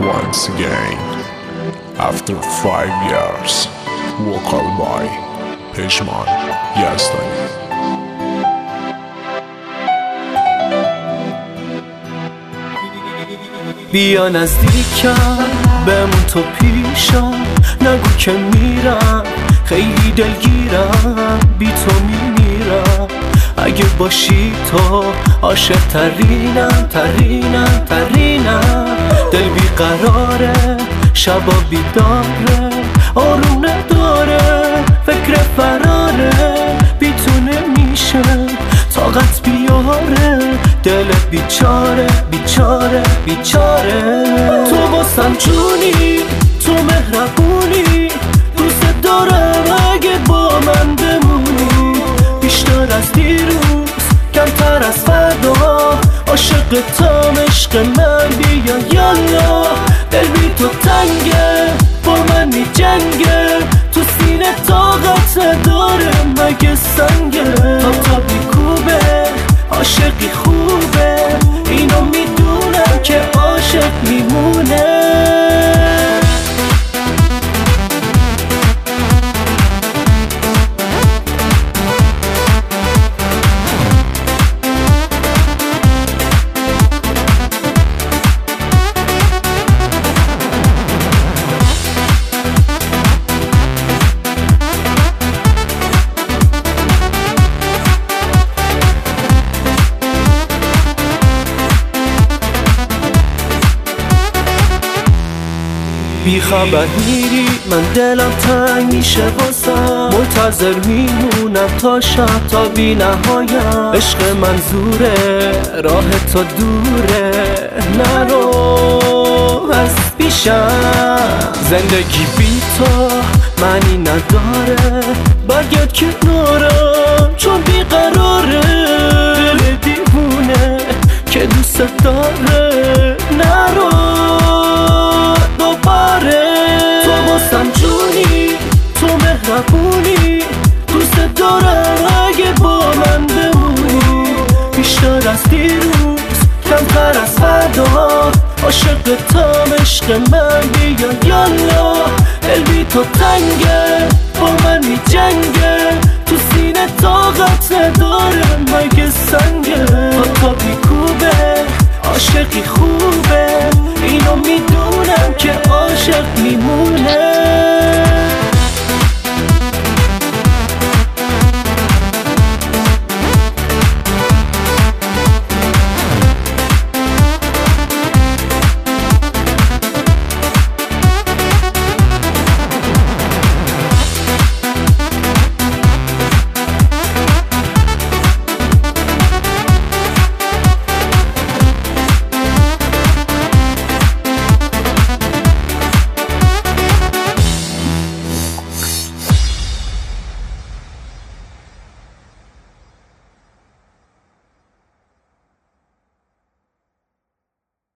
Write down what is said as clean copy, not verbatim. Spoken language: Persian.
once again after 5 years. Vocal by پشمان یزدانی. بیا نزدیکم بمون تو پیشم، نگو که میرم خیلی دلگیرم، بی تو میمیرم. اگه باشی تو عاشق ترینم ترینم ترینم. دل بی قراره شبا بیداره، آروم نداره فکر فراره، بی تو نمیشه طاقت بیاره، دلت بیچاره بیچاره بیچاره. تو واسم جونی، تو مهربونی، دوست دارم اگه با من بمونی، بیشتر از دیروز کمتر از فردا. عاشقتم عشق من، بیا یالا. دل بی تو تنگه با من می جنگه، تو سینه طاقت داره مگه سنگه. تا بیکوبه عاشقی خوبه، اینو میدونم که عاشق میمونه. بی خبر میری من دلم تنگ میشه واسم، منتظر میمونم تا شب تا بی نهایم. عشق منظوره راه تو دوره، نرو از پیشم. زندگی بی تو معنی نداره، برگرد کنارم چون بی قراره. دل دیوونه که دوست داره، نرو تو واسم جونی، تو مهربونی، دوست دارم اگه با من بمونی، بیشتر از دیروز کمتر از فردا. عاشقتم عشق من، بیا یالا. دل بی تو تنگه با من می جنگه، تو سینه طاقت داره مگه سنگه. تا بیکوبه عاشقی خوبه، اینو میدونم که عاشق میمونه.